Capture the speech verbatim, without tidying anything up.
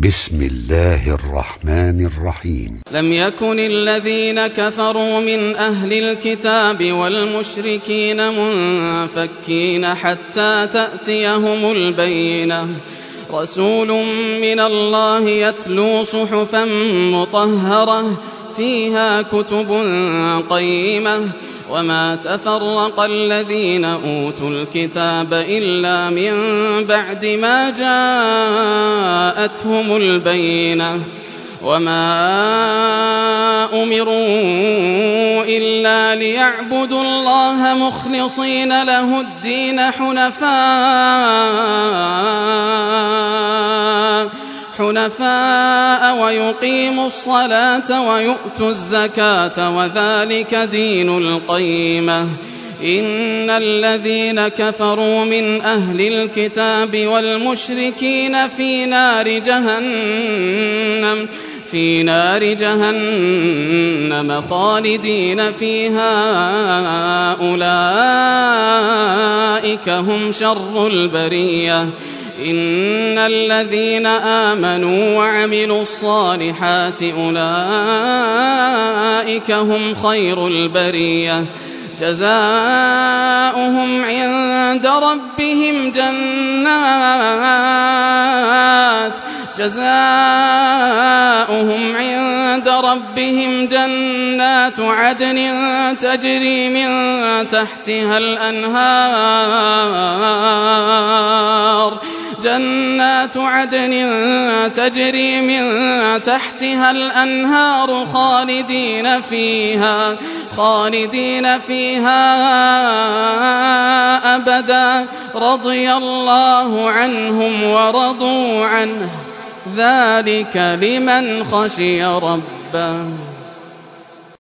بسم الله الرحمن الرحيم. لم يكن الذين كفروا من أهل الكتاب والمشركين منفكين حتى تأتيهم البينة، رسول من الله يتلو صحفا مطهرة فيها كتب قيمة، وما تفرق الذين أوتوا الكتاب إلا من بعد ما جاءتهم البينة، وما أمروا إلا ليعبدوا الله مخلصين له الدين حنفاء حنفاء ويقيموا الصلاة ويؤتوا الزكاة وذلك دين القيمة. إن الذين كفروا من أهل الكتاب والمشركين في نار جهنم في نار جهنم خالدين فيها، أولئك هم شر البرية. إن الذين آمنوا وعملوا الصالحات أولئك هم خير البرية، جزاؤهم عند ربهم جنات جزاؤهم عند ربهم جنات عدن تجري من تحتها الأنهار جنات عدن تجري من تحتها الأنهار خالدين فيها خالدين فيها أبدا، رضي الله عنهم ورضوا عنه، ذلك لمن خشي ربه.